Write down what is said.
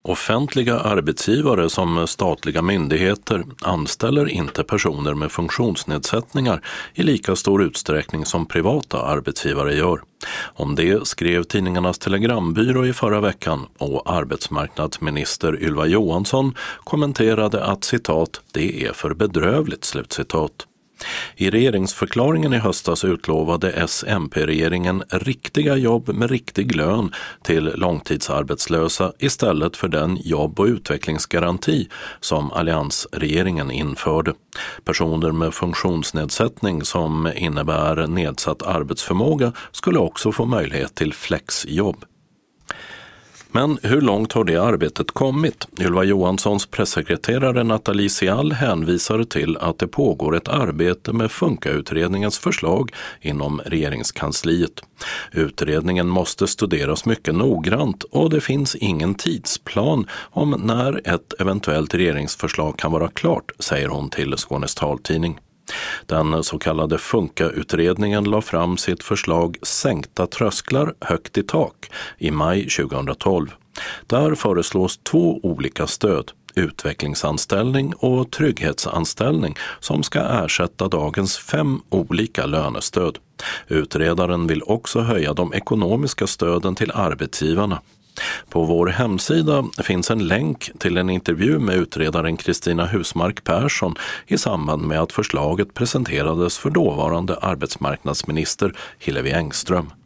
Offentliga arbetsgivare som statliga myndigheter anställer inte personer med funktionsnedsättningar i lika stor utsträckning som privata arbetsgivare gör. Om det skrev Tidningarnas Telegrambyrå i förra veckan och arbetsmarknadsminister Ylva Johansson kommenterade att citat, det är för bedrövligt, slutcitat. I regeringsförklaringen i höstas utlovade SMP-regeringen riktiga jobb med riktig lön till långtidsarbetslösa istället för den jobb- och utvecklingsgaranti som alliansregeringen införde. Personer med funktionsnedsättning som innebär nedsatt arbetsförmåga skulle också få möjlighet till flexjobb. Men hur långt har det arbetet kommit? Ylva Johanssons pressekreterare Nathalie Sial hänvisar till att det pågår ett arbete med Funka-utredningens förslag inom regeringskansliet. Utredningen måste studeras mycket noggrant och det finns ingen tidsplan om när ett eventuellt regeringsförslag kan vara klart, säger hon till Skånes taltidning. Den så kallade Funka-utredningen la fram sitt förslag Sänkta trösklar högt i tak i maj 2012. Där föreslås 2 olika stöd, utvecklingsanställning och trygghetsanställning, som ska ersätta dagens 5 olika lönestöd. Utredaren vill också höja de ekonomiska stöden till arbetsgivarna. På vår hemsida finns en länk till en intervju med utredaren Kristina Husmark Persson i samband med att förslaget presenterades för dåvarande arbetsmarknadsminister Hillevi Engström.